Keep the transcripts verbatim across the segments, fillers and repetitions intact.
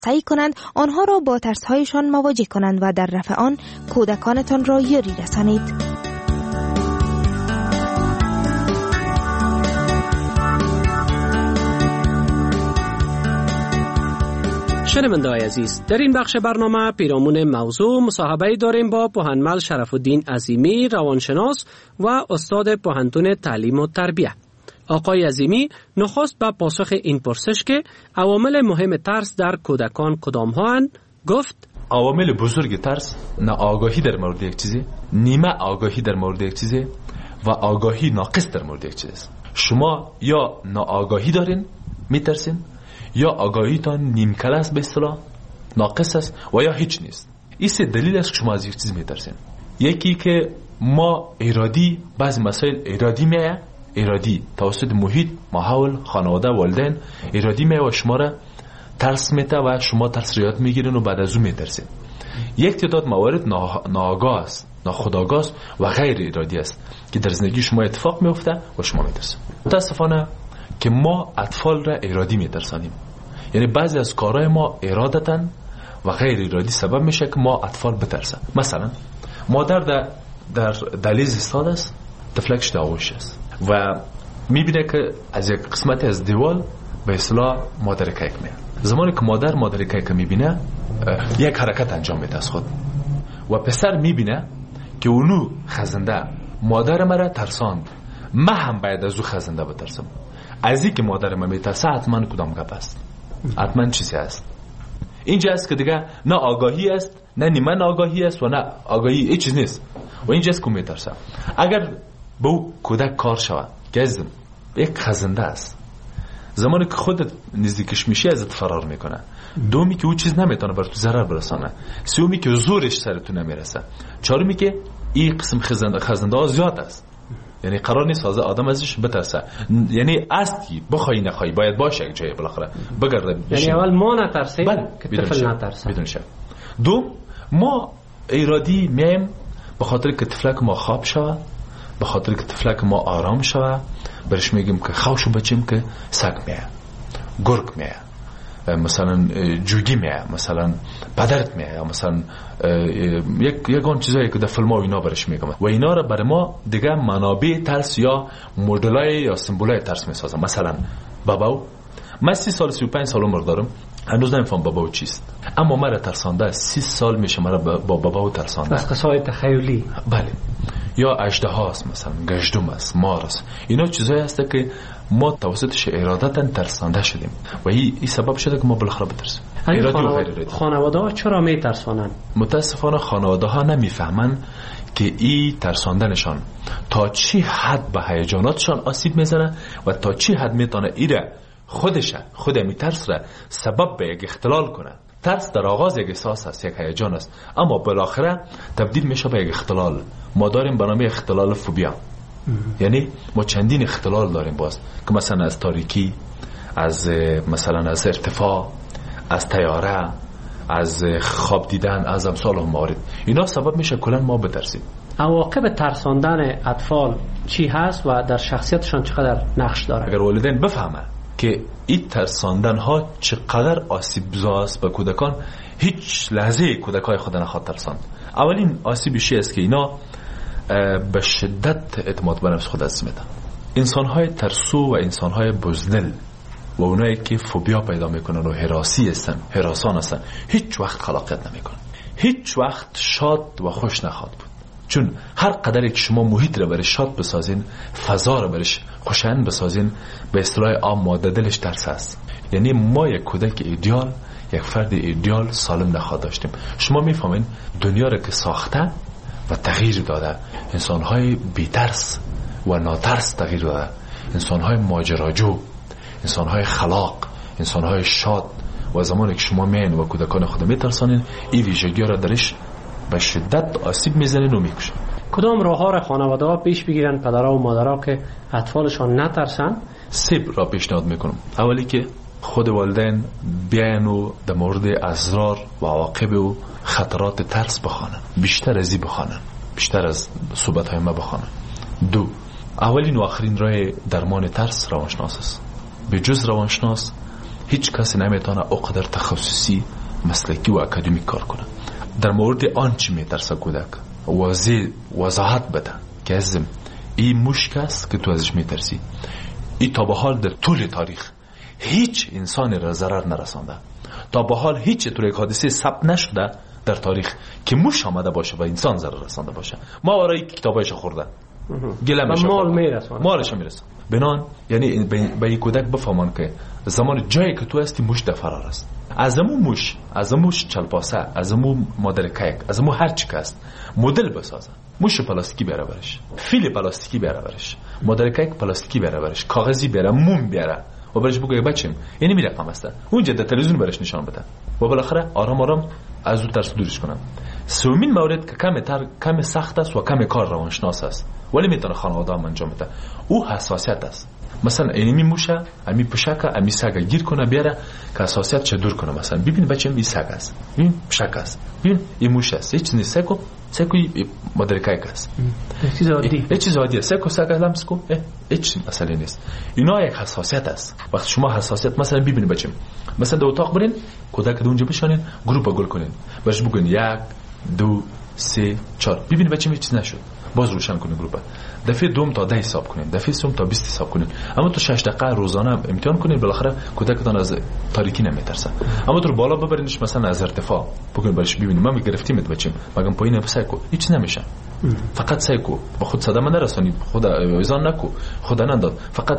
سعی کنند آنها را با ترس‌هایشان مواجه کنند و در رفع آن کودکانتان را یاری رسانید. شنونده‌های عزیز، در این بخش برنامه پیرامون موضوع مصاحبه داریم با پوهنمل شرف‌الدین عظیمی، روانشناس و استاد پوهنتون تعلیم و تربیت. آقای عظیمی نخست به پاسخ این پرسش که عوامل مهم ترس در کودکان کدام هستند گفت: عوامل بزرگ ترس ناآگاهی در مورد یک چیزی، نیمه آگاهی در مورد یک چیزی و آگاهی ناقص در مورد یک چیز. شما یا ناآگاهی دارین میترسین، یا آگاهیتان نیم کل است، به اصطلاح ناقص است، و یا هیچ نیست. این سه دلیل است که شما از یک چیز میترسین. یکی که ما ارادی بعضی مسائل ارادی میه، ارادی توسط محیط، ماحول، خانواده، والدین ارادی میه و شما را ترس میته و شما ترس ریاد میگیرین و بعد از اون میترسین. یک تعداد موارد ناآگاه است، ناخودآگاه است و غیر ارادی است که در زندگی شما اتفاق میفته و شما میترسین. متاسفانه که ما اطفال را ارادی میترسانیم، یعنی بعضی از کارهای ما ارادتاً و غیر ارادی سبب میشه که ما اطفال بترسن. مثلا مادر در در دهلیز ایستاده است، طفلکش در آغوش است و میبینه که از یک قسمتی از دیوال به اصطلاح مادر کیک میاد. زمانی که مادر مادر کیک میبینه یک حرکت انجام میده از خود و پسر میبینه که اونو خزنده مادر مرا ترساند، من هم باید از او خزنده بترسم. از این که مادر من میترسه حتما کدام گپ است، حتما چیزی است. اینجا است که دیگه نه آگاهی است، نه نیمه آگاهی است و نه آگاهی هیچ چیز نیست و اینجا است که میترسه. اگر به او کودک کار شود که از یک خزنده است، زمانی که خودت نزدیکش میشی ازت فرار میکنه، دومی که او چیز نمیتونه بر تو ضرر برسانه، سومی که زورش سر تو نمیرسه، چهارمی که این قسم خزنده خزنده ها زیاد است، یعنی قرار نیست آدم ازش بترسه. یعنی است که بخوای نخوای باید باشه یک جایی بالاخره بگرده. یعنی اول ما نترسیم که طفل نترسه. بدون شک. دو، ما ارادی میم به خاطر که طفلک ما خواب شوه، به خاطر که طفلک ما آرام شوه، برش میگیم که خوشو بچیم که سگ میه، گرگ میه، مثلا جوگی میه، مثلا پدرت میه، مثلا یک یگان چیزایی که در فیلم ها اینا برش میگم و اینا رو برای ما دیگه منابع ترس یا مدلای یا سمبولای ترس میسازم. مثلا باباو، من سی سال سی و پنج سال عمر دارم، هنوز نمیفهم باباو چیست، اما مرا ترسانده سی سال میشه مرا با باباو ترسانده. از قصای تخیلی. بله. یا اژدها است، مثلا گژدم است، مار است. اینا چیزایی هست که ما توسطش ارادتاً ترسانده شدیم و این ای سبب شده که ما بالاخره بترسیم. خانواده ها چرا میترسانن؟ متاسفانه خانواده ها نمیفهمن که این ترساندنشان تا چی حد به هیجاناتشان آسیب میزنه و تا چی حد میتونه ایره خودشه خود می ترس را سبب به یک اختلال کنه. ترس در آغاز یک احساس است، یک هیجان است، اما بالاخره تبدیل میشه به یک اختلال. ما داریم به نام اختلال فوبیا، یعنی ما چندین اختلال داریم باز که مثلا از تاریکی، از مثلا از ارتفاع، از طیاره، از خواب دیدن، از امثال و موارد. اینا سبب میشه کلا ما بترسیم. عواقب ترساندن اطفال چی هست و در شخصیتشان چقدر نقش داره؟ اگر والدین بفهمن که این ترساندن ها چقدر آسیب‌زا است به کودکان، هیچ لحظه کودکای خود نخواد ترساند. اولین آسیبش است که اینا به شدت اعتماد به نفس خود از میدن. انسان‌های ترسو و انسان‌های بزدل و اونایی که فوبیا پیدا میکنن و هراسی هستن، هراسان هستن، هیچ وقت خلاقیت نمیکنن، هیچ وقت شاد و خوش نخواهد بود. چون هر قدری که شما محیط رو برش شاد بسازین، فضا رو برش خوشایند بسازین، به اصطلاح عام ماده دلش ترس است. یعنی ما یک کودک ایدئال، یک فرد ایدئال سالم نخواهد داشتیم. شما میفهمین دنیا رو که ساخته و تغییر داده، انسان‌های بی‌ترس و ناترس تغییر داده، انسان‌های ماجراجو، انسان‌های خلاق، انسان‌های شاد. و زمانی که شما میین و کودکان خود میترسانین، این ویژگی‌ها را درش به شدت آسیب میزنین و میکشن. کدام راه‌ها را خانواده‌ها پیش بگیرن پدرها و مادرها که اطفالشان نترسن؟ سه را پیشنهاد میکنم. اولی که خود والدین بیان و در مورد اسرار و عواقب و خطرات ترس بخوانن، بیشتر از این بخوانن، بیشتر از صحبت‌های ما بخوانن. دو، اولین و آخرین راه درمان ترس روانشناس است. به جز روانشناس هیچ کس نمیتونه اقدر تخصصی مسلکی و اکادمیک کار کنه. در مورد آن چی میترسه کودک واضح وضاحت بده که ازم این مشک است که تو ازش میترسی. این تا به حال در طول تاریخ هیچ انسانی را ضرر نرسانده. تا به حال هیچ طور یک حادثه ثبت نشده در تاریخ که موش آمده باشه و انسان ضرر رسانده باشه. ما ورای کتابایش خورده گلمش مال میرسونه مالش میرسه. بنان یعنی به این کودک بفهمان که زمان جایی که تو هستی موش در فرار است. از امو موش، از امو چلپاسه، از امو مادر کیک، از امو هر چی که است مدل بسازه. موش پلاستیکی بیاره برش، فیل پلاستیکی بیاره برش، مادر کیک پلاستیکی بیاره برش، کاغذی بیاره، موم بیاره و برش بگه بچم اینی می رقم است. اونجا در تلویزیون برش نشان بده و بالاخره آرام آرام از اون ترس دورش کنم. سومین مورد که کم تر کم سخت است و کم کار روانشناس است ولی میتونه خانواده هم انجام بده، او حساسیت است. مثلا اینی موشه امی پشکه امی سگ گیر کنه بیاره که حساسیت چه دور کنه. مثلا ببین بچم این سگ است، ببین پشک است، ببین این موشه است، هیچ نیست. سگو سگو مادر کیک است، چیز عادی، هیچ چیز عادیه. سگو سگ لمس کو هیچ مسئله نیست. اینا یک حساسیت است. وقتی شما حساسیت مثلا ببین بچم مثلا در اتاق برین کودک اونجا بشانین گروپ گل کنین باش بگین یک دو سه چهار ببین بچم هیچ نشد باز روشن کنین گروپ. دفعه دوم تا ده حساب کنین، دفعه سوم تا بیست حساب کنین. اما تو شش دقیقه روزانه امتحان کنین بالاخره کودکتان از تاریکی نمیترسه. اما تو بالا ببرینش مثلا از ارتفاع بگین باش ببینیم ما میگرفتیمت بچم مگم پایین بسایکو هیچ نمیشه. فقط سایکو با خود صدمه نرسونی، خود ایزان نکو، خود ننداز، فقط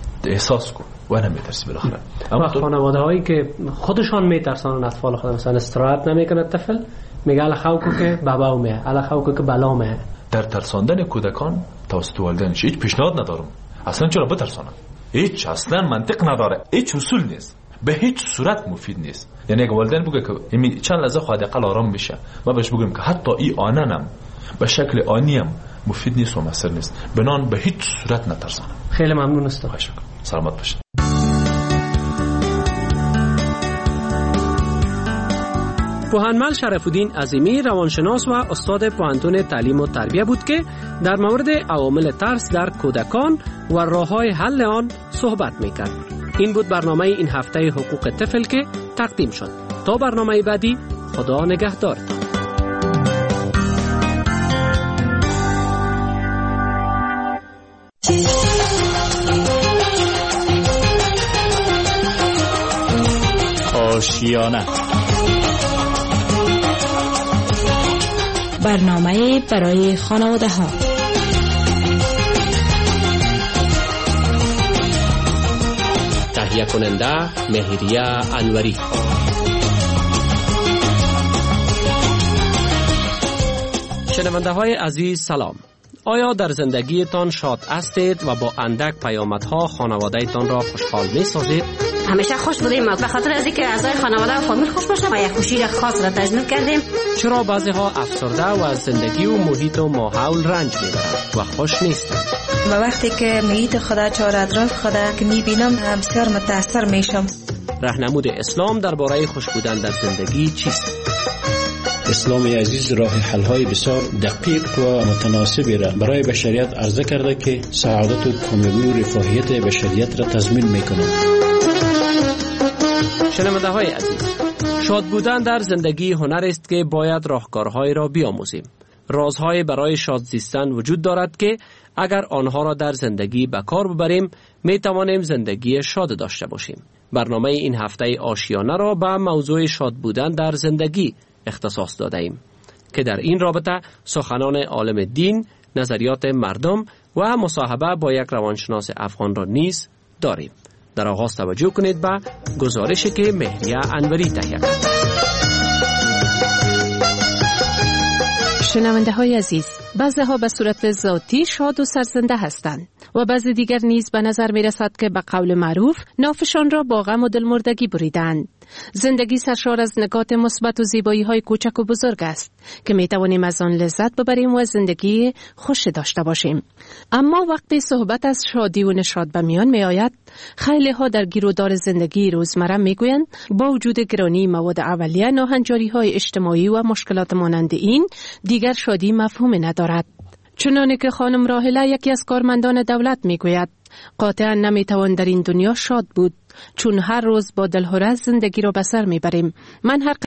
احساس کو و نمیترسی بالاخره. اما خانواده هایی که خودشان میترسن اطفال خود مثلا استراحت نمیکنه طفل میگه الا خوکو که بابا اومه الا خوکو که بلا اومه. در ترساندن کودکان توسط والدینش هیچ پیشنهاد ندارم. اصلا چرا بترسانن؟ هیچ اصلا منطق نداره، هیچ اصول نیست، به هیچ صورت مفید نیست. یعنی اگه والدین بگه که یعنی چند لحظه خود اقل آرام بشه ما بهش بگیم که حتی این آننم به شکل آنیم مفید نیست و مؤثر نیست. بنان به هیچ صورت نترسانن. خیلی ممنون هستم. سلامت باشید. پوهنمل شرف الدین عظیمی روانشناس و استاد پوهنتون تعلیم و تربیت بود که در مورد عوامل ترس در کودکان و راه‌های حل آن صحبت می‌کرد. این بود برنامه این هفته حقوق طفل که تقدیم شد. تا برنامه بعدی خدا نگهدارتان. آشیانه برنامه برای خانواده ها. تهیه کننده مهریه انوری. شنونده های عزیز سلام. آیا در زندگیتان شاد هستید و با اندک پیامدها خانواده تان را خوشحال می سازید؟ همیشه خوش بودیم به خاطر از اینکه اعضای خانواده و فامیل خوش باشه و یک خوشی خاص را تجربه کردیم. چرا بعضی ها افسرده و از زندگی و محیط و ماحول رنج میبرند و خوش نیستند؟ و وقتی که محیط خدا چهار اطراف خدا که میبینم بسیار متاثر میشم. راهنمود اسلام درباره خوش بودن در زندگی چیست؟ اسلام عزیز راه حل‌های بسیار دقیق و متناسبی را برای بشریت عرضه کرده که سعادت و کامیابی و رفاهیت بشریت را تضمین می‌کند. شنونده های عزیز، شاد بودن در زندگی هنر است که باید راهکارهای را بیاموزیم. رازهای برای شاد زیستن وجود دارد که اگر آنها را در زندگی به کار ببریم می توانیم زندگی شاد داشته باشیم. برنامه این هفته آشیانه را به موضوع شاد بودن در زندگی اختصاص داده ایم که در این رابطه سخنان عالم دین، نظریات مردم و مصاحبه با یک روانشناس افغان را نیز داریم. در آغاز توجه کنید به گزارشی که مهریه انوری تهیه کرد. شنونده های عزیز، بعضی ها به صورت ذاتی شاد و سرزنده هستند و بعضی دیگر نیز به نظر می رسد که به قول معروف نافشان را با غم و دلمردگی بریدند. زندگی سرشار از نکات مثبت و زیبایی های کوچک و بزرگ است که می توانیم از آن لذت ببریم و زندگی خوش داشته باشیم. اما وقتی صحبت از شادی و نشاط به میان می آید، خیلی ها در گیرودار زندگی روزمره می گویند با وجود گرانی مواد اولیه، ناهنجاری های اجتماعی و مشکلات مانند این دیگر شادی مفهوم ندارد. چنانه که خانم راهله، یکی از کارمندان دولت، میگوید قاطعا نمیتوان در این دنیا شاد بود، چون هر روز با دلهره زندگی را به سر میبریم. من هر